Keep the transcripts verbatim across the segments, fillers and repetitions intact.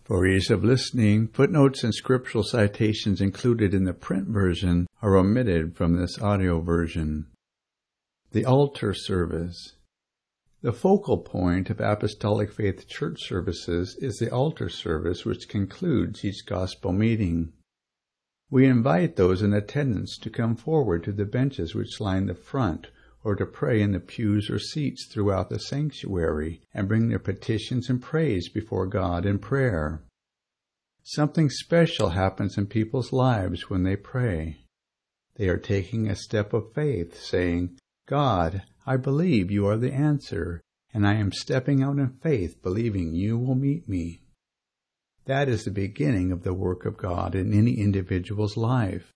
For ease of listening, footnotes and scriptural citations included in the print version are omitted from this audio version. The Altar Service. The focal point of Apostolic Faith Church services is the altar service, which concludes each gospel meeting. We invite those in attendance to come forward to the benches which line the front, or to pray in the pews or seats throughout the sanctuary, and bring their petitions and praise before God in prayer. Something special happens in people's lives when they pray. They are taking a step of faith, saying, "God, I believe you are the answer, and I am stepping out in faith, believing you will meet me." That is the beginning of the work of God in any individual's life.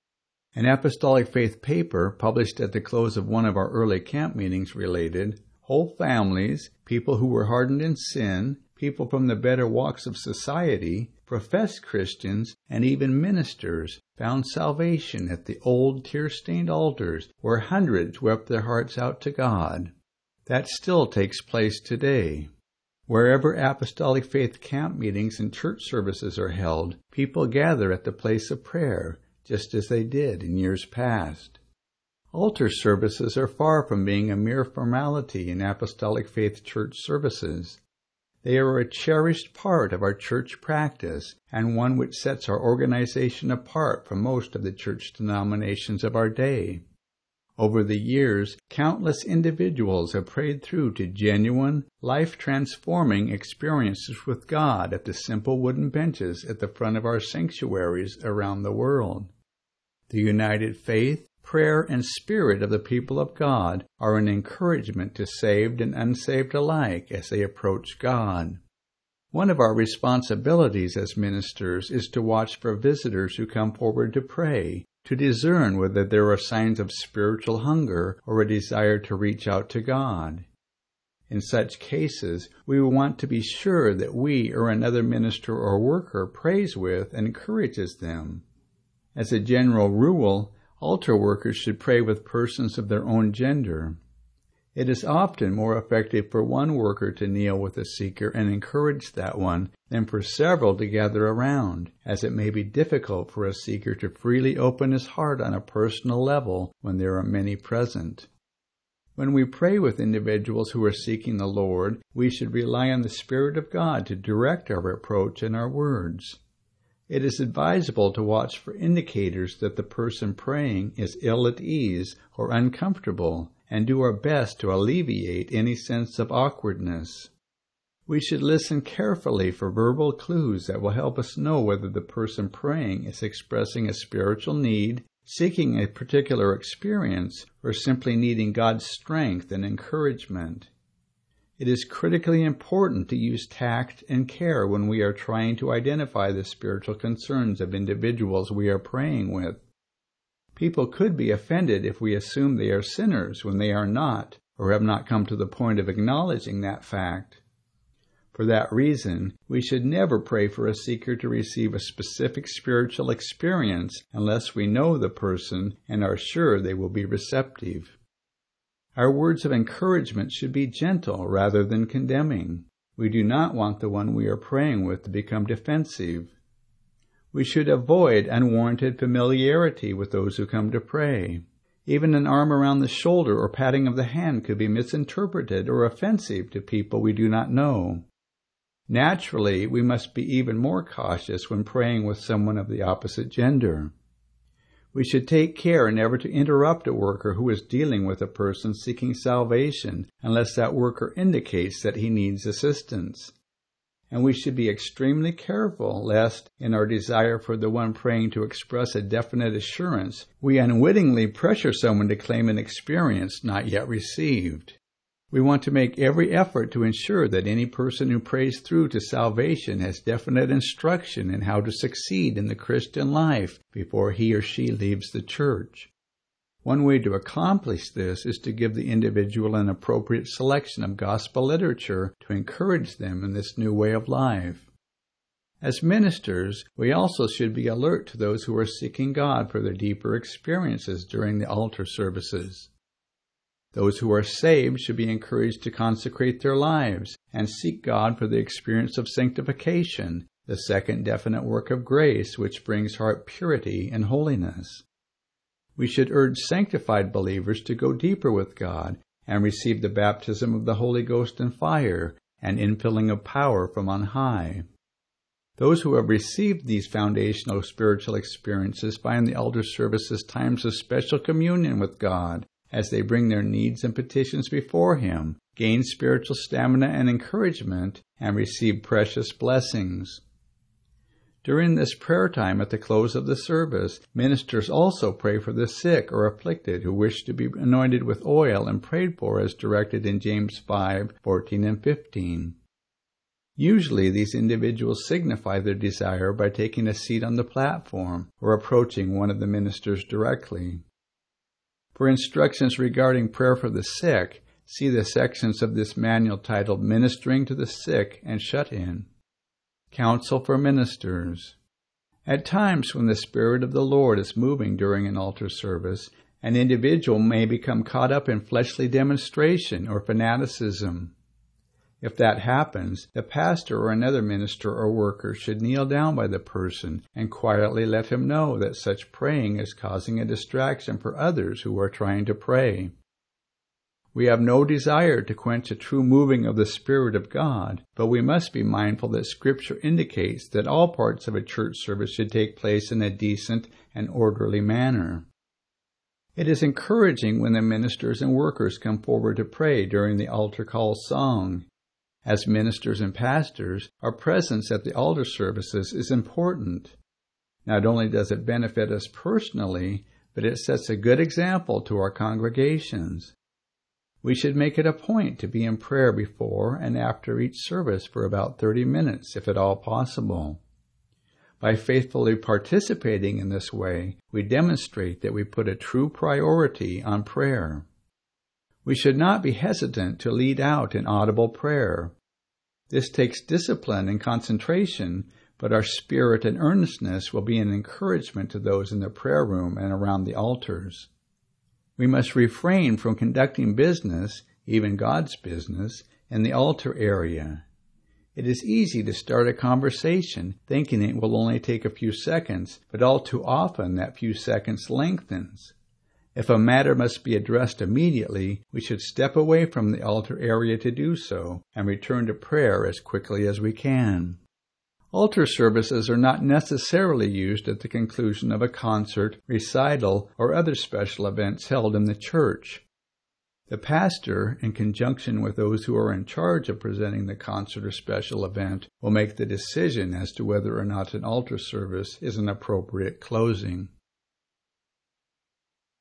An Apostolic Faith paper published at the close of one of our early camp meetings related, whole families, people who were hardened in sin, people from the better walks of society, professed Christians, and even ministers found salvation at the old tear-stained altars where hundreds wept their hearts out to God. That still takes place today. Wherever Apostolic Faith camp meetings and church services are held, people gather at the place of prayer, just as they did in years past. Altar services are far from being a mere formality in Apostolic Faith Church services. They are a cherished part of our church practice, and one which sets our organization apart from most of the church denominations of our day. Over the years, countless individuals have prayed through to genuine, life-transforming experiences with God at the simple wooden benches at the front of our sanctuaries around the world. The united faith, prayer, and spirit of the people of God are an encouragement to saved and unsaved alike as they approach God. One of our responsibilities as ministers is to watch for visitors who come forward to pray, to discern whether there are signs of spiritual hunger or a desire to reach out to God. In such cases, we will want to be sure that we or another minister or worker prays with and encourages them. As a general rule, altar workers should pray with persons of their own gender. It is often more effective for one worker to kneel with a seeker and encourage that one than for several to gather around, as it may be difficult for a seeker to freely open his heart on a personal level when there are many present. When we pray with individuals who are seeking the Lord, we should rely on the Spirit of God to direct our approach and our words. It is advisable to watch for indicators that the person praying is ill at ease or uncomfortable, and do our best to alleviate any sense of awkwardness. We should listen carefully for verbal clues that will help us know whether the person praying is expressing a spiritual need, seeking a particular experience, or simply needing God's strength and encouragement. It is critically important to use tact and care when we are trying to identify the spiritual concerns of individuals we are praying with. People could be offended if we assume they are sinners when they are not, or have not come to the point of acknowledging that fact. For that reason, we should never pray for a seeker to receive a specific spiritual experience unless we know the person and are sure they will be receptive. Our words of encouragement should be gentle rather than condemning. We do not want the one we are praying with to become defensive. We should avoid unwarranted familiarity with those who come to pray. Even an arm around the shoulder or patting of the hand could be misinterpreted or offensive to people we do not know. Naturally, we must be even more cautious when praying with someone of the opposite gender. We should take care never to interrupt a worker who is dealing with a person seeking salvation unless that worker indicates that he needs assistance. And we should be extremely careful lest, in our desire for the one praying to express a definite assurance, we unwittingly pressure someone to claim an experience not yet received. We want to make every effort to ensure that any person who prays through to salvation has definite instruction in how to succeed in the Christian life before he or she leaves the church. One way to accomplish this is to give the individual an appropriate selection of gospel literature to encourage them in this new way of life. As ministers, we also should be alert to those who are seeking God for their deeper experiences during the altar services. Those who are saved should be encouraged to consecrate their lives and seek God for the experience of sanctification, the second definite work of grace which brings heart purity and holiness. We should urge sanctified believers to go deeper with God and receive the baptism of the Holy Ghost and fire and infilling of power from on high. Those who have received these foundational spiritual experiences find the altar services times of special communion with God as they bring their needs and petitions before Him, gain spiritual stamina and encouragement, and receive precious blessings. During this prayer time at the close of the service, ministers also pray for the sick or afflicted who wish to be anointed with oil and prayed for as directed in James five, fourteen and fifteen. Usually these individuals signify their desire by taking a seat on the platform or approaching one of the ministers directly. For instructions regarding prayer for the sick, see the sections of this manual titled Ministering to the Sick and Shut-In. Counsel for Ministers. At times when the Spirit of the Lord is moving during an altar service, an individual may become caught up in fleshly demonstration or fanaticism. If that happens, the pastor or another minister or worker should kneel down by the person and quietly let him know that such praying is causing a distraction for others who are trying to pray. We have no desire to quench a true moving of the Spirit of God, but we must be mindful that Scripture indicates that all parts of a church service should take place in a decent and orderly manner. It is encouraging when the ministers and workers come forward to pray during the altar call song. As ministers and pastors, our presence at the altar services is important. Not only does it benefit us personally, but it sets a good example to our congregations. We should make it a point to be in prayer before and after each service for about thirty minutes, if at all possible. By faithfully participating in this way, we demonstrate that we put a true priority on prayer. We should not be hesitant to lead out in audible prayer. This takes discipline and concentration, but our spirit and earnestness will be an encouragement to those in the prayer room and around the altars. We must refrain from conducting business, even God's business, in the altar area. It is easy to start a conversation thinking it will only take a few seconds, but all too often that few seconds lengthens. If a matter must be addressed immediately, we should step away from the altar area to do so and return to prayer as quickly as we can. Altar services are not necessarily used at the conclusion of a concert, recital, or other special events held in the church. The pastor, in conjunction with those who are in charge of presenting the concert or special event, will make the decision as to whether or not an altar service is an appropriate closing.